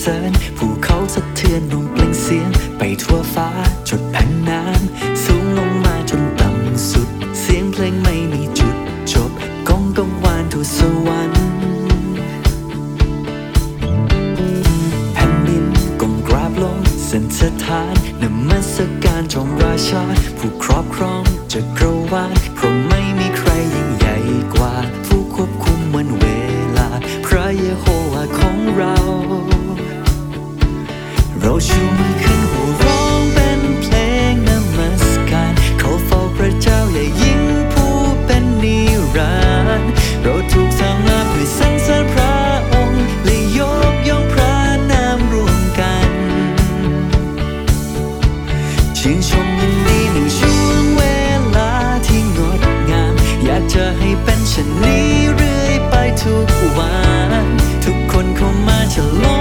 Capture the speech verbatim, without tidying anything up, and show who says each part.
Speaker 1: ริญภูเขาสะเทือนลงเปล่งเสียงไปทั่วฟ้าจดแผ่นน้ำสูงลงมาจนต่ำสุดเสียงเพลงไม่มีจุดจบก้องกังวานทั่วสวรรค์แผ่นดินก้มกราบลงสันสถานนมัสการจอมราชาผู้ครอบครองจักรวาลเพราะไม่มีใครยิ่งใหญ่กว่าผู้ควบคุมวันเวลาพระเยโฮวาของเราเราชูมือขึ้นโห่ร้องเป็นเพลงนมัสการเขาเฝ้าพระเจ้าอย่ายิ่งผู้เป็นนิรันดร์เราถูกสร้างมาเพื่อสรรเสริญพระองค์และยกย่องพระนามรวมกันชื่นชมยินดีในช่วงเวลาที่งดงามอยากจะให้เป็นเช่นนี้เรื่อยไปทุกวันทุกคนเข้ามาฉลอง